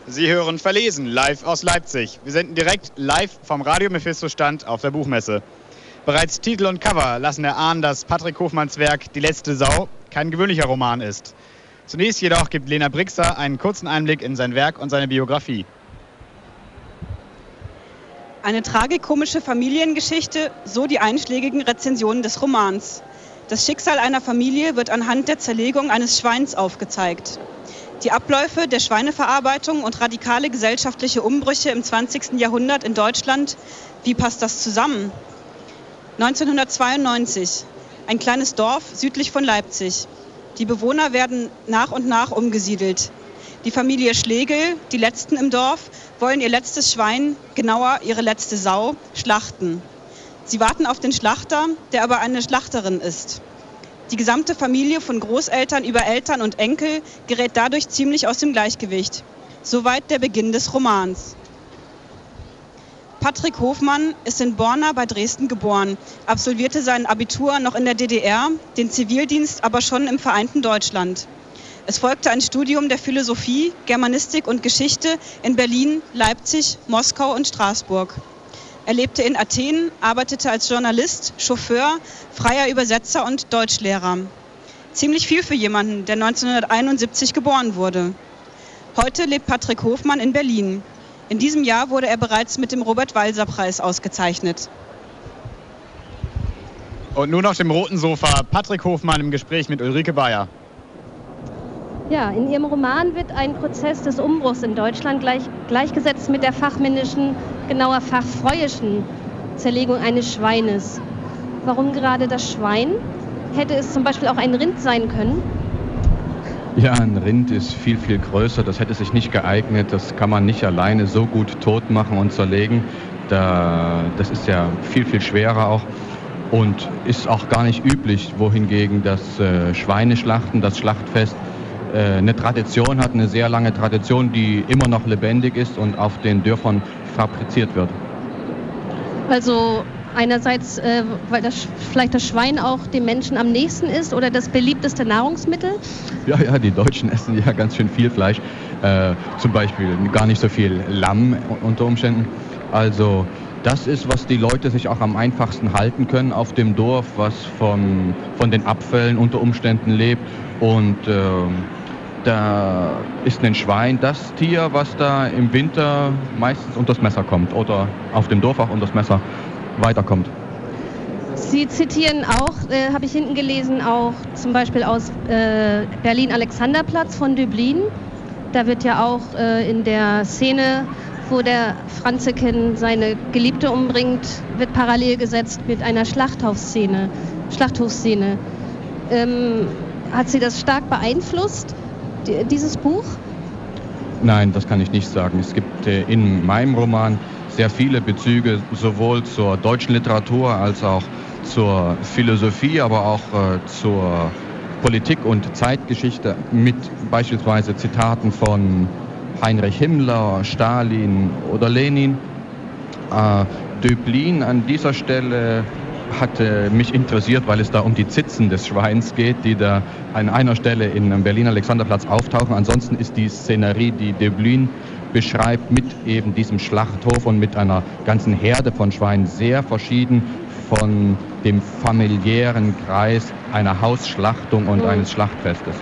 Sie hören Verlesen, live aus Leipzig. Wir senden direkt live vom Radio Mephisto-Stand auf der Buchmesse. Bereits Titel und Cover lassen erahnen, dass Patrick Hofmanns Werk Die letzte Sau kein gewöhnlicher Roman ist. Zunächst jedoch gibt Lena Brixer einen kurzen Einblick in sein Werk und seine Biografie. Eine tragikomische Familiengeschichte, so die einschlägigen Rezensionen des Romans. Das Schicksal einer Familie wird anhand der Zerlegung eines Schweins aufgezeigt. Die Abläufe der Schweineverarbeitung und radikale gesellschaftliche Umbrüche im 20. Jahrhundert in Deutschland, wie passt das zusammen? 1992, ein kleines Dorf südlich von Leipzig. Die Bewohner werden nach und nach umgesiedelt. Die Familie Schlegel, die Letzten im Dorf, wollen ihr letztes Schwein, genauer ihre letzte Sau, schlachten. Sie warten auf den Schlachter, der aber eine Schlachterin ist. Die gesamte Familie von Großeltern über Eltern und Enkel gerät dadurch ziemlich aus dem Gleichgewicht. Soweit der Beginn des Romans. Patrick Hofmann ist in Borna bei Dresden geboren, absolvierte sein Abitur noch in der DDR, den Zivildienst aber schon im vereinten Deutschland. Es folgte ein Studium der Philosophie, Germanistik und Geschichte in Berlin, Leipzig, Moskau und Straßburg. Er lebte in Athen, arbeitete als Journalist, Chauffeur, freier Übersetzer und Deutschlehrer. Ziemlich viel für jemanden, der 1971 geboren wurde. Heute lebt Patrick Hofmann in Berlin. In diesem Jahr wurde er bereits mit dem Robert-Walser-Preis ausgezeichnet. Und nun auf dem roten Sofa Patrick Hofmann im Gespräch mit Ulrike Bayer. Ja, in ihrem Roman wird ein Prozess des Umbruchs in Deutschland gleichgesetzt mit der fachmännischen, genauer fachfreuischen Zerlegung eines Schweines. Warum gerade das Schwein? Hätte es zum Beispiel auch ein Rind sein können? Ja, ein Rind ist viel, viel größer. Das hätte sich nicht geeignet. Das kann man nicht alleine so gut tot machen und zerlegen. Das ist ja viel, viel schwerer auch und ist auch gar nicht üblich, wohingegen das Schweineschlachten, das Schlachtfest, eine Tradition hat, eine sehr lange Tradition, die immer noch lebendig ist und auf den Dörfern fabriziert wird. Also einerseits, weil vielleicht das Schwein auch dem Menschen am nächsten ist oder das beliebteste Nahrungsmittel? Ja, die Deutschen essen ja ganz schön viel Fleisch, zum Beispiel gar nicht so viel Lamm unter Umständen. Also das ist, was die Leute sich auch am einfachsten halten können auf dem Dorf, was von den Abfällen unter Umständen lebt. Und da ist ein Schwein das Tier, was da im Winter meistens unters Messer kommt oder auf dem Dorf auch unters Messer weiterkommt. Sie zitieren auch, habe ich hinten gelesen, auch zum Beispiel aus Berlin-Alexanderplatz von Döblin. Da wird ja auch in der Szene, wo der Franzeken seine Geliebte umbringt, wird parallel gesetzt mit einer Schlachthofszene. Hat Sie das stark beeinflusst, dieses Buch? Nein, das kann ich nicht sagen. Es gibt in meinem Roman sehr viele Bezüge sowohl zur deutschen Literatur als auch zur Philosophie, aber auch zur Politik und Zeitgeschichte mit beispielsweise Zitaten von Heinrich Himmler, Stalin oder Lenin. Döblin an dieser Stelle hatte mich interessiert, weil es da um die Zitzen des Schweins geht, die da an einer Stelle in Berlin Alexanderplatz auftauchen. Ansonsten ist die Szenerie, die Döblin beschreibt, mit eben diesem Schlachthof und mit einer ganzen Herde von Schweinen sehr verschieden von dem familiären Kreis einer Hausschlachtung und eines Schlachtfestes.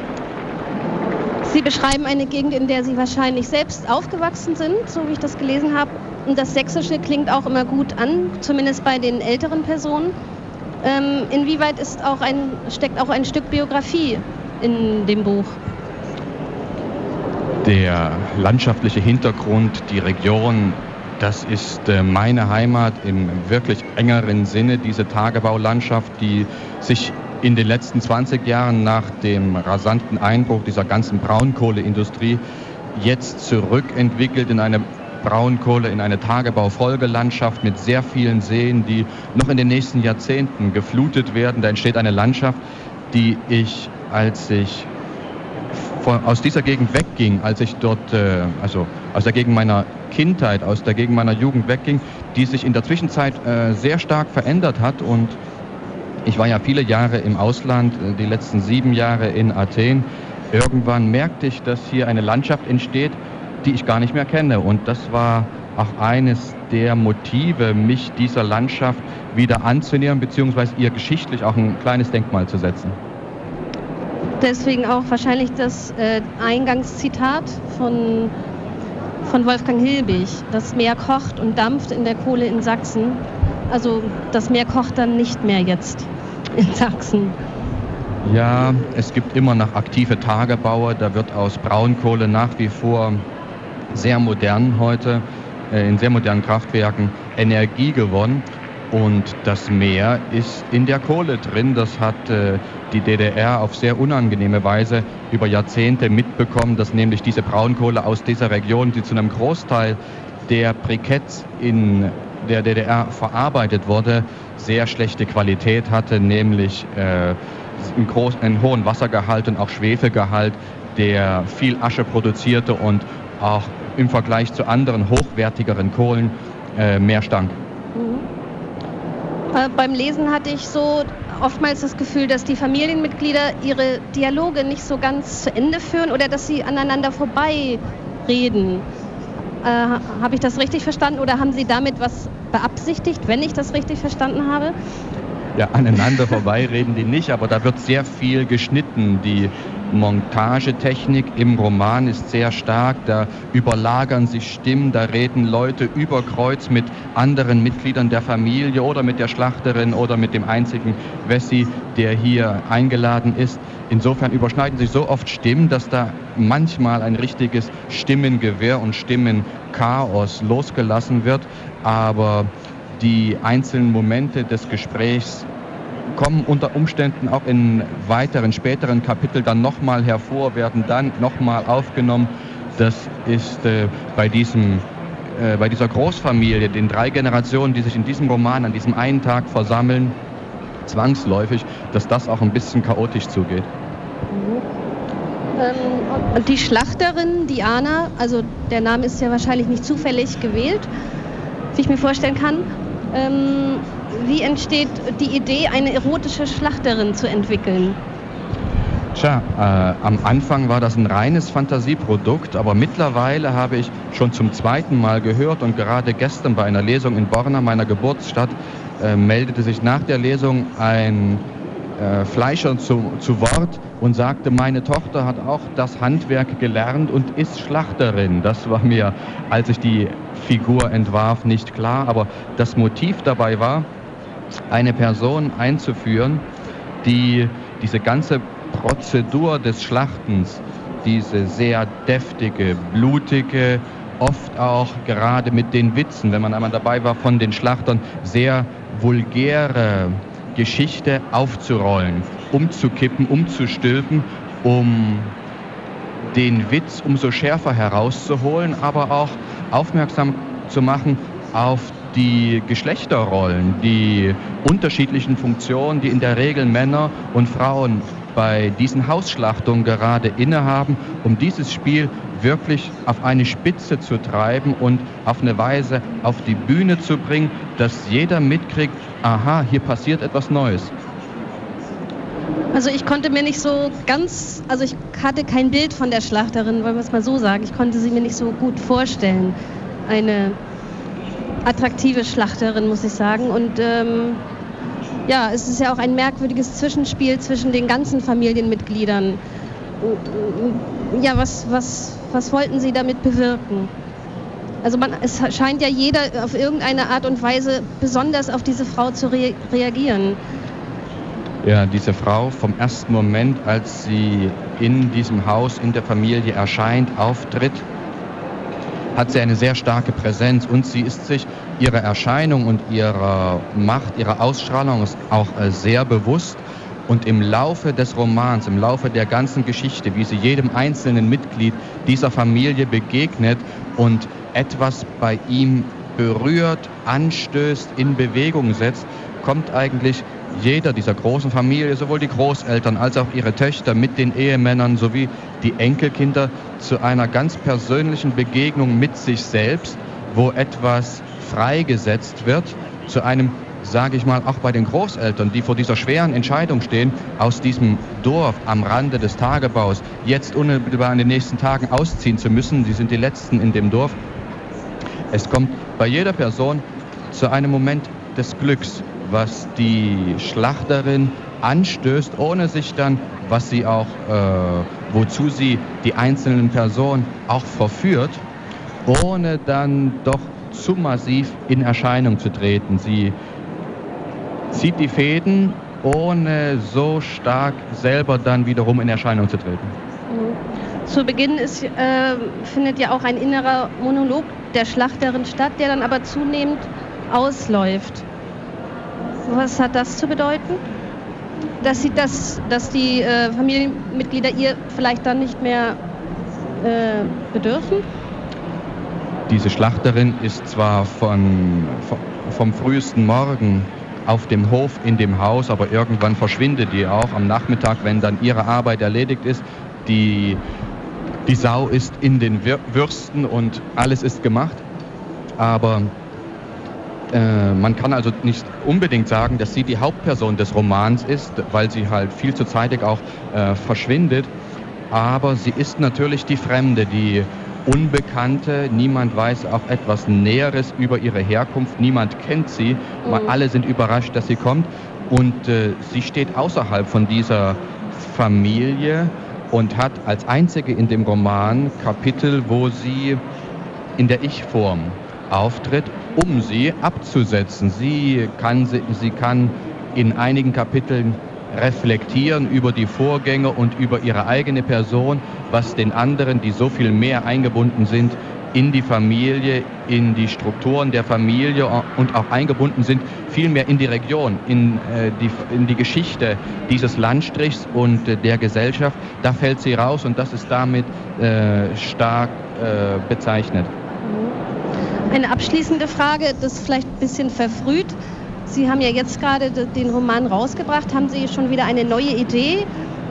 Sie beschreiben eine Gegend, in der Sie wahrscheinlich selbst aufgewachsen sind, so wie ich das gelesen habe. Und das Sächsische klingt auch immer gut an, zumindest bei den älteren Personen. Inwieweit steckt auch ein Stück Biografie in dem Buch? Der landschaftliche Hintergrund, die Region, das ist meine Heimat im wirklich engeren Sinne, diese Tagebaulandschaft, die sich in den letzten 20 Jahren nach dem rasanten Einbruch dieser ganzen Braunkohleindustrie jetzt zurückentwickelt in eine Tagebaufolgelandschaft mit sehr vielen Seen, die noch in den nächsten Jahrzehnten geflutet werden. Da entsteht eine Landschaft, die ich, als ich aus dieser Gegend wegging, als ich dort, also aus der Gegend meiner Kindheit, aus der Gegend meiner Jugend wegging, die sich in der Zwischenzeit sehr stark verändert hat. Und ich war ja viele Jahre im Ausland, die letzten 7 Jahre in Athen. Irgendwann merkte ich, dass hier eine Landschaft entsteht, die ich gar nicht mehr kenne. Und das war auch eines der Motive, mich dieser Landschaft wieder anzunähern, beziehungsweise ihr geschichtlich auch ein kleines Denkmal zu setzen. Deswegen auch wahrscheinlich das Eingangszitat von Wolfgang Hilbig. Das Meer kocht und dampft in der Kohle in Sachsen. Also das Meer kocht dann nicht mehr jetzt in Sachsen. Ja, es gibt immer noch aktive Tagebaue. Da wird aus Braunkohle nach wie vor sehr modern heute, in sehr modernen Kraftwerken, Energie gewonnen. Und das Meer ist in der Kohle drin. Das hat die DDR auf sehr unangenehme Weise über Jahrzehnte mitbekommen, dass nämlich diese Braunkohle aus dieser Region, die zu einem Großteil der Briketts in der DDR verarbeitet wurde, sehr schlechte Qualität hatte, nämlich einen hohen Wassergehalt und auch Schwefelgehalt, der viel Asche produzierte und auch im Vergleich zu anderen hochwertigeren Kohlen mehr stank. Beim Lesen hatte ich so oftmals das Gefühl, dass die Familienmitglieder ihre Dialoge nicht so ganz zu Ende führen oder dass sie aneinander vorbei reden. Habe ich das richtig verstanden oder haben Sie damit was beabsichtigt, wenn ich das richtig verstanden habe? Ja, aneinander vorbei reden die nicht, aber da wird sehr viel geschnitten. Die Montagetechnik im Roman ist sehr stark, da überlagern sich Stimmen, da reden Leute über Kreuz mit anderen Mitgliedern der Familie oder mit der Schlachterin oder mit dem einzigen Wessi, der hier eingeladen ist. Insofern überschneiden sich so oft Stimmen, dass da manchmal ein richtiges Stimmengewirr und Stimmenchaos losgelassen wird, aber die einzelnen Momente des Gesprächs kommen unter Umständen auch in weiteren, späteren Kapiteln dann nochmal hervor, werden dann nochmal aufgenommen. Das ist bei dieser Großfamilie, den 3 Generationen, die sich in diesem Roman an diesem einen Tag versammeln, zwangsläufig, dass das auch ein bisschen chaotisch zugeht. Und die Schlachterin, Diana, also der Name ist ja wahrscheinlich nicht zufällig gewählt, wie ich mir vorstellen kann. Wie entsteht die Idee, eine erotische Schlachterin zu entwickeln? Tja, am Anfang war das ein reines Fantasieprodukt, aber mittlerweile habe ich schon zum 2. Mal gehört und gerade gestern bei einer Lesung in Borna, meiner Geburtsstadt, meldete sich nach der Lesung ein Fleischer zu Wort und sagte, meine Tochter hat auch das Handwerk gelernt und ist Schlachterin. Das war mir, als ich die Figur entwarf, nicht klar, aber das Motiv dabei war, eine Person einzuführen, die diese ganze Prozedur des Schlachtens, diese sehr deftige, blutige, oft auch gerade mit den Witzen, wenn man einmal dabei war, von den Schlachtern, sehr vulgäre Geschichte aufzurollen, umzukippen, umzustülpen, um den Witz umso schärfer herauszuholen, aber auch aufmerksam zu machen auf die Geschlechterrollen, die unterschiedlichen Funktionen, die in der Regel Männer und Frauen bei diesen Hausschlachtungen gerade innehaben, um dieses Spiel wirklich auf eine Spitze zu treiben und auf eine Weise auf die Bühne zu bringen, dass jeder mitkriegt, aha, hier passiert etwas Neues. Also ich konnte mir nicht so ganz, also ich hatte kein Bild von der Schlachterin, wollen wir es mal so sagen. Ich konnte sie mir nicht so gut vorstellen. Eine attraktive Schlachterin, muss ich sagen. Und ja, es ist ja auch ein merkwürdiges Zwischenspiel zwischen den ganzen Familienmitgliedern. Ja, was wollten Sie damit bewirken? Also es scheint ja jeder auf irgendeine Art und Weise besonders auf diese Frau zu reagieren. Ja, diese Frau vom ersten Moment, als sie in diesem Haus, in der Familie erscheint, auftritt, hat sie eine sehr starke Präsenz und sie ist sich ihrer Erscheinung und ihrer Macht, ihrer Ausstrahlung auch sehr bewusst. Und im Laufe des Romans, im Laufe der ganzen Geschichte, wie sie jedem einzelnen Mitglied dieser Familie begegnet und etwas bei ihm berührt, anstößt, in Bewegung setzt, kommt eigentlich jeder dieser großen Familie, sowohl die Großeltern als auch ihre Töchter mit den Ehemännern sowie die Enkelkinder, zu einer ganz persönlichen Begegnung mit sich selbst, wo etwas freigesetzt wird, zu einem sage ich mal, auch bei den Großeltern, die vor dieser schweren Entscheidung stehen, aus diesem Dorf am Rande des Tagebaus jetzt unmittelbar in den nächsten Tagen ausziehen zu müssen. Sie sind die Letzten in dem Dorf. Es kommt bei jeder Person zu einem Moment des Glücks, was die Schlachterin anstößt, ohne sich dann, wozu sie die einzelnen Personen auch verführt, ohne dann doch zu massiv in Erscheinung zu treten. Sie zieht die Fäden, ohne so stark selber dann wiederum in Erscheinung zu treten. Zu Beginn findet ja auch ein innerer Monolog der Schlachterin statt, der dann aber zunehmend ausläuft. Was hat das zu bedeuten? Dass die Familienmitglieder ihr vielleicht dann nicht mehr bedürfen? Diese Schlachterin ist zwar vom frühesten Morgen auf dem Hof in dem Haus, aber irgendwann verschwindet die auch am Nachmittag, wenn dann ihre Arbeit erledigt ist. Die Sau ist in den Würsten und alles ist gemacht. Aber man kann also nicht unbedingt sagen, dass sie die Hauptperson des Romans ist, weil sie halt viel zu zeitig auch verschwindet. Aber sie ist natürlich die Fremde, die Unbekannte. Niemand weiß auch etwas Näheres über ihre Herkunft. Niemand kennt sie. Alle sind überrascht, dass sie kommt. Und sie steht außerhalb von dieser Familie und hat als einzige in dem Roman Kapitel, wo sie in der Ich-Form auftritt, um sie abzusetzen. Sie kann in einigen Kapiteln reflektieren über die Vorgänge und über ihre eigene Person, was den anderen, die so viel mehr eingebunden sind in die Familie, in die Strukturen der Familie und auch eingebunden sind, viel mehr in die Region, in die Geschichte dieses Landstrichs und der Gesellschaft. Da fällt sie raus und das ist damit stark bezeichnet. Eine abschließende Frage, das ist vielleicht ein bisschen verfrüht. Sie haben ja jetzt gerade den Roman rausgebracht. Haben Sie schon wieder eine neue Idee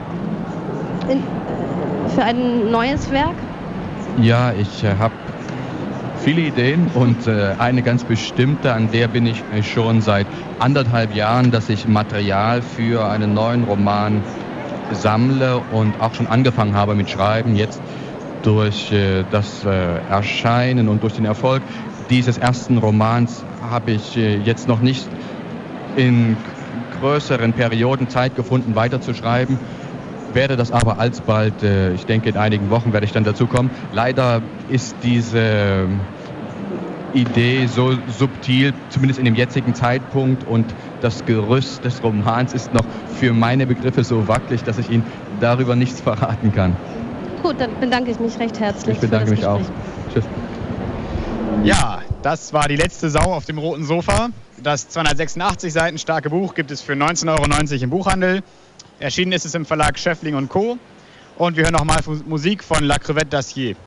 für ein neues Werk? Ja, ich habe viele Ideen und eine ganz bestimmte, an der bin ich schon seit 1,5 Jahren, dass ich Material für einen neuen Roman sammle und auch schon angefangen habe mit Schreiben. Jetzt durch das Erscheinen und durch den Erfolg dieses ersten Romans habe ich jetzt noch nicht in größeren Perioden Zeit gefunden, weiterzuschreiben. Werde das aber alsbald, ich denke in einigen Wochen werde ich dann dazu kommen. Leider ist diese Idee so subtil, zumindest in dem jetzigen Zeitpunkt, und das Gerüst des Romans ist noch für meine Begriffe so wackelig, dass ich Ihnen darüber nichts verraten kann. Gut, dann bedanke ich mich recht herzlich. Ich bedanke mich auch. Tschüss. Ja, das war die letzte Sau auf dem roten Sofa. Das 286 Seiten starke Buch gibt es für 19,90 € im Buchhandel. Erschienen ist es im Verlag Schöffling & Co. Und wir hören nochmal Musik von La Crevette d'Acier.